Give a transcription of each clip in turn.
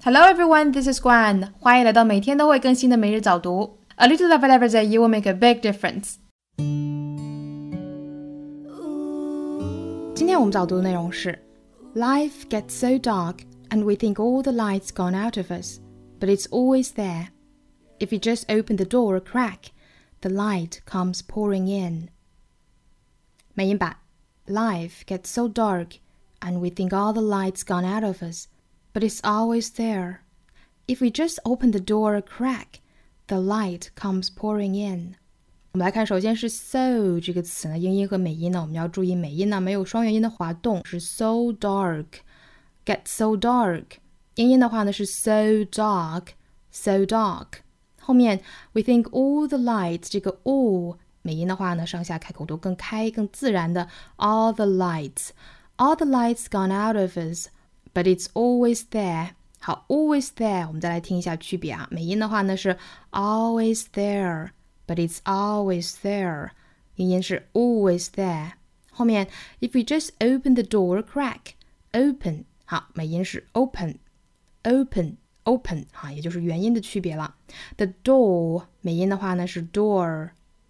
Hello everyone, this is Guan. 欢迎来到每天都会更新的每日早读。A little of it every day, you will make a big difference. 今天我们早读的内容是 Life gets so dark and we think all the light's gone out of us, but it's always there. If you just open the door a crack, the light comes pouring in. 美音版 Life gets so dark and we think all the light's gone out of us, but it's always there. If we just open the door a crack, the light comes pouring in. 我们来看，首先是 so 这个词呢，英音和美音呢，我们要注意美音呢没有双元音的滑动，是 so dark, get so dark。英音的话呢是 so dark, so dark。后面 we think all the lights 这个 all 美音的话呢，上下开口都更开更自然的 all the lights gone out of us, but it's always there。好 always there 我们再来听一下区别啊，美音的话呢是 always there, but it's always there。英音是 always there。后面 if we just open the door a crack, open 好，美音是 open 也就是元音的区别了。The door 美音的话呢是 door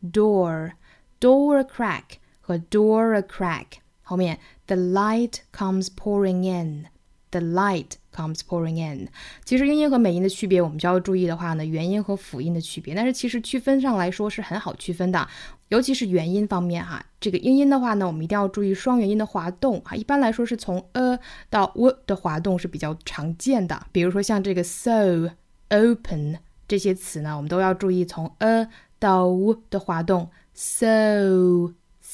a crack 和 door a crack。后面 the light comes pouring in。其实英音和美音的区别我们就要注意的话呢，元音和辅音的区别，但是其实区分上来说是很好区分的，尤其是元音方面哈。这个英音的话呢，我们一定要注意双元音的滑动啊，一般来说是从 到 的滑动是比较常见的，比如说像这个 so open 这些词呢，我们都要注意从 到 的滑动 so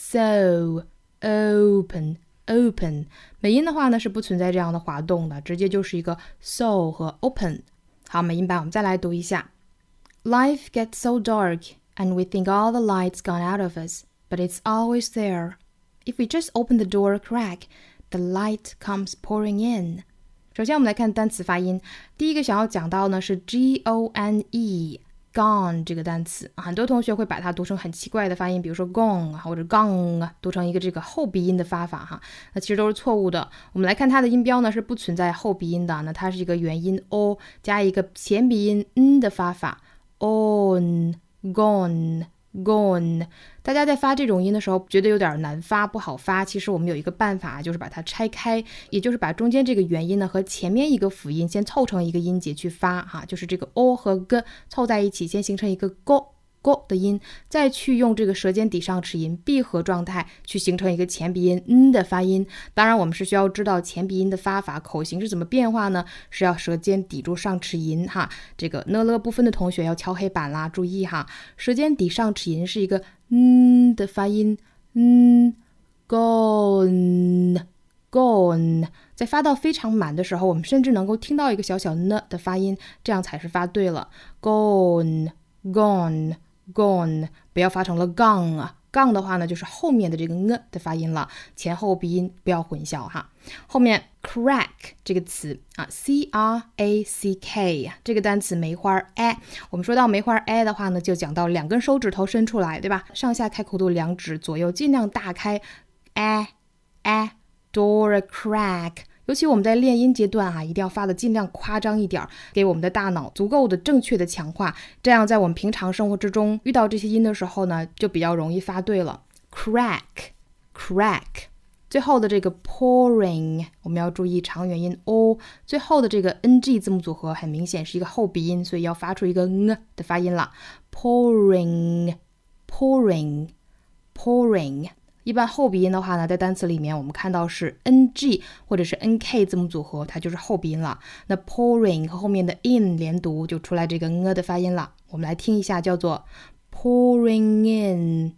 open。美音的话呢是不存在这样的滑动的，直接就是一个 so 和 open。 好，美音版我们再来读一下 Life gets so dark and we think all the light's gone out of us, but it's always there. If we just open the door a crack, the light comes pouring in. 首先我们来看单词发音，第一个想要讲到呢是 gone gone 这个单词，很多同学会把它读成很奇怪的发音，比如说 gone 或者 gone 读成一个这个后鼻音的发法哈，那其实都是错误的。我们来看它的音标呢是不存在后鼻音的，那它是一个元音 o 加一个前鼻音 n 的发法 on gone。大家在发这种音的时候觉得有点难发不好发，其实我们有一个办法，就是把它拆开，也就是把中间这个元音呢和前面一个辅音先凑成一个音节去发哈，就是这个 o 和 g 凑在一起先形成一个 go 的音，再去用这个舌尖抵上齿龈闭合状态去形成一个前鼻音 n 的发音。当然我们是需要知道前鼻音的发法，口型是怎么变化呢，是要舌尖抵住上齿龈哈，这个呢了部分的同学要敲黑板啦，注意哈，舌尖抵上齿龈是一个的发音gone。在发到非常满的时候，我们甚至能够听到一个小小呢的发音，这样才是发对了 gone， 不要发成了 gone 啊， gone 的话呢就是后面的这个的发音了，前后鼻音不要混淆哈。后面 crack 这个词啊 C-R-A-C-K 这个单词梅花 a， 我们说到梅花 a 的话呢，就讲到两根手指头伸出来，对吧？上下开口度两指左右尽量大开 door a crack。尤其我们在练音阶段啊，一定要发的尽量夸张一点，给我们的大脑足够的正确的强化，这样在我们平常生活之中遇到这些音的时候呢，就比较容易发对了。 crack 最后的这个 pouring 我们要注意长元音 o， 最后的这个 ng 字母组合很明显是一个后鼻音，所以要发出一个的发音了 pouring。一般后鼻音的话呢，在单词里面我们看到是 ng 或者是 nk 字母组合，它就是后鼻音了。那 pouring 和后面的 in 连读就出来这个的发音了。我们来听一下，叫做 pouring in。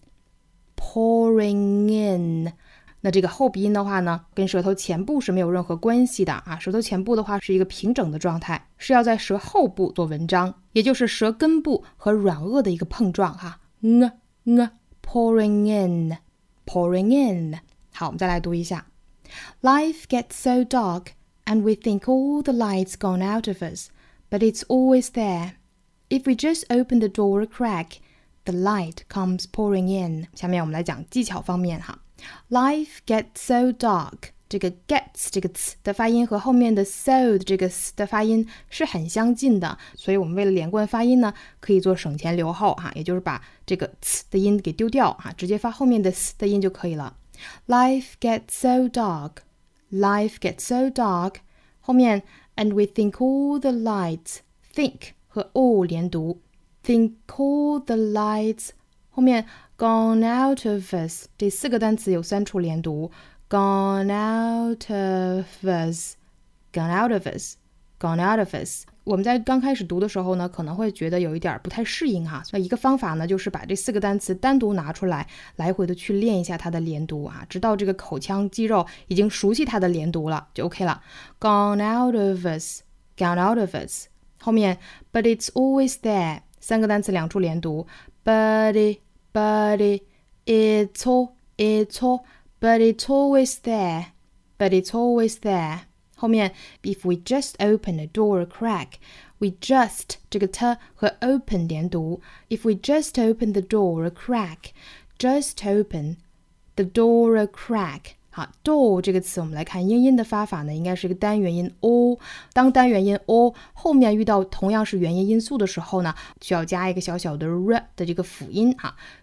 那这个后鼻音的话呢，跟舌头前部是没有任何关系的啊。舌头前部的话是一个平整的状态，是要在舌后部做文章，也就是舌根部和软腭的一个碰撞哈。pouring in。好，我们再来读一下 Life gets so dark and we think all the light's gone out of us, but it's always there. If we just open the door a crack, the light comes pouring in. 下面我们来讲技巧方面哈。Life gets so dark 这个 gets 这个词的发音和后面的 so 的这个 s 的发音是很相近的，所以我们为了连贯发音呢，可以做省前留后也就是把这个 s 的音给丢掉直接发后面的 s 的音就可以了。Life gets so dark, life gets so dark， 后面 and we think all the lights think 和 all 连读 think all the lights， 后面 gone out of us 这4个单词有3处连读 gone out of us gone out of us gone out of us。 我们在刚开始读的时候呢，可能会觉得有一点不太适应那一个方法呢，就是把这4个单词单独拿出来，来回的去练一下它的连读直到这个口腔肌肉已经熟悉它的连读了就 OK 了。 Gone out of us gone out of us， 后面 but it's always there 3个单词2处连读 but it's all but it's always there but it's always there，后面 if we just open a door a crack we just 这个 t 和 open 连读 if we just open the door a crack just open the door a crack。 好 door 这个词我们来看英音的发法呢，应该是一个单元音 o， 当单元音 o 后面遇到同样是元音因素的时候呢，需要加一个小小的 r 的这个辅音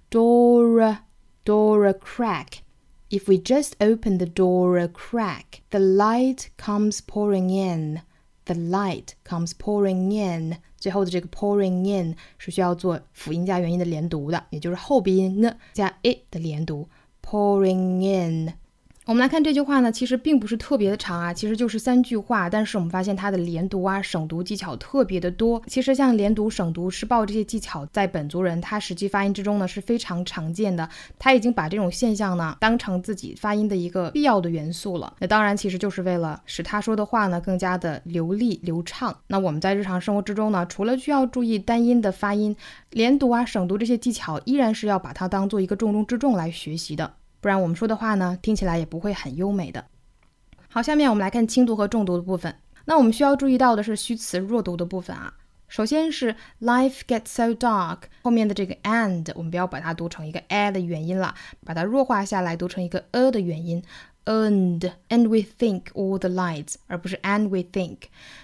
door a crack。If we just open the door a crack, the light comes pouring in. The light comes pouring in. 最后的这个 pouring in 是需要做辅音加元音的连读的，也就是后鼻音 n 加 a 的连读 pouring in。我们来看这句话呢，其实并不是特别的长其实就是3句话，但是我们发现它的连读省读技巧特别的多。其实像连读、省读、失爆这些技巧，在本族人他实际发音之中呢是非常常见的，他已经把这种现象呢当成自己发音的一个必要的元素了。那当然其实就是为了使他说的话呢更加的流利流畅。那我们在日常生活之中呢，除了需要注意单音的发音，连读省读这些技巧依然是要把它当做一个重中之重来学习的，不然我们说的话呢听起来也不会很优美的。好，下面我们来看轻读和重读的部分。那我们需要注意到的是虚词弱读的部分首先是 life gets so dark 后面的这个 and 我们不要把它读成一个 a 的元音了，把它弱化下来读成一个 a 的元音 and we think all the lights， 而不是 and we think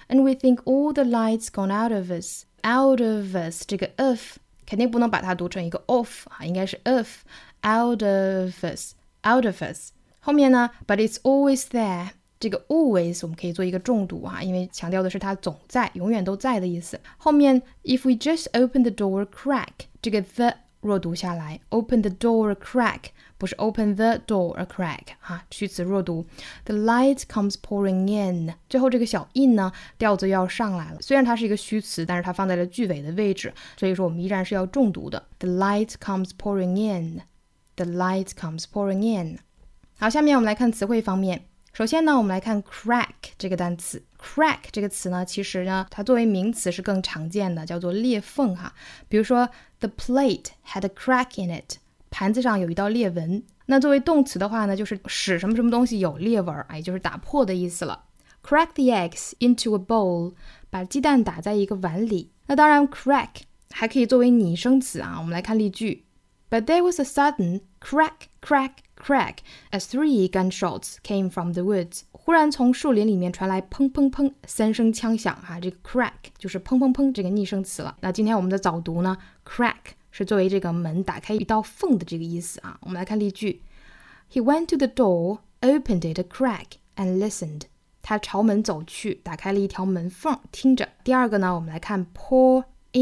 all the lights gone out of us out of us 这个 of 肯定不能把它读成一个 of 应该是 of out of us out of us。 后面呢 but it's always there， 这个 always 我们可以做一个重读因为强调的是它总在永远都在的意思。后面 if we just open the door crack 这个 the 弱读下来 open the door crack 不是 open the door a crack 虚词弱读。 the light comes pouring in 最后这个小 in 呢调子又要上来了，虽然它是一个虚词，但是它放在了句尾的位置，所以说我们依然是要重读的。 the light comes pouring in The light comes pouring in。 好，下面我们来看词汇方面。首先呢，我们来看 crack 这个单词。 crack 这个词呢，其实呢它作为名词是更常见的，叫做裂缝比如说 the plate had a crack in it， 盘子上有一道裂纹。那作为动词的话呢，就是使什么什么东西有裂纹也就是打破的意思了。 crack the eggs into a bowl， 把鸡蛋打在一个碗里。那当然 crack 还可以作为拟声词我们来看例句。But there was a sudden crack, crack, crack as 3 gunshots came from the woods。 忽然从树林里面传来砰砰砰3声枪响这个 crack 就是砰砰砰这个拟声词了。那今天我们的早读呢 crack 是作为这个门打开一道缝的这个意思我们来看例句。 He went to the door, opened it a crack and listened。 他朝门走去，打开了一条门缝，听着。第二个呢，我们来看 pour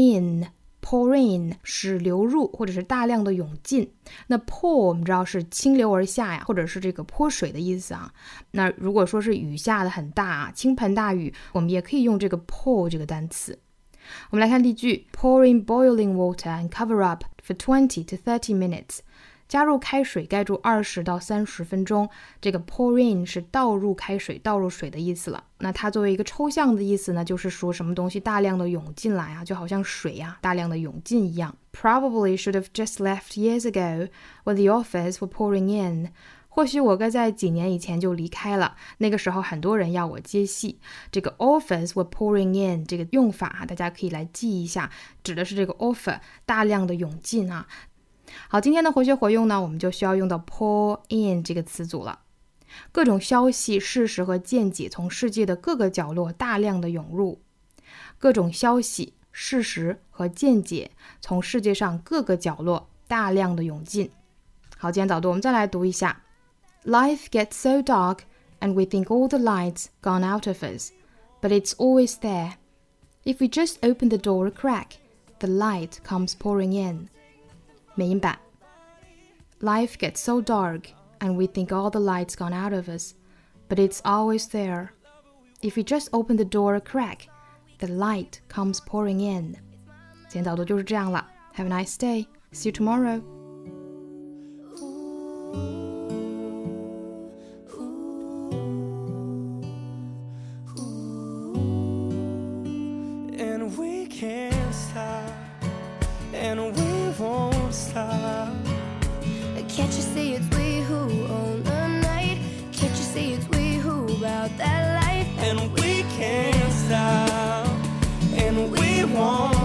in。Pour in 是流入或者是大量的涌进。那 pour 我们知道是倾流而下或者是这个泼水的意思那如果说是雨下的很大倾盆大雨，我们也可以用这个 pour 这个单词。我们来看例句。 Pour in boiling water and cover up for 20 to 30 minutes。加入开水盖住20到30分钟。这个 pour in 是倒入开水倒入水的意思了。那它作为一个抽象的意思呢，就是说什么东西大量的涌进来就好像水大量的涌进一样。 Probably should have just left years ago when the offers were pouring in。 或许我该在几年以前就离开了，那个时候很多人要我接戏。这个 offers were pouring in 这个用法大家可以来记一下，指的是这个 offer 大量的涌进好，今天的活学活用呢，我们就需要用到 pour in 这个词组了。 各种消息、事实和见解从世界的各个角落大量的涌入。各种消息、事实和见解从世界上各个角落大量的涌进。好，今天早读我们再来读一下。Life gets so dark and we think all the light's gone out of us, but it's always there. If we just open the door a crack, the light comes pouring in. 美音版。Life gets so dark and we think all the light's gone out of us, but it's always there. If we just open the door a crack, the light comes pouring in. 今天早读就是这样了。Have a nice day. See you tomorrow. And we can't stop, and we won't stop. Can't you see it's we who own the night? Can't you see it's we who bout that life? And we can't stop, and we won't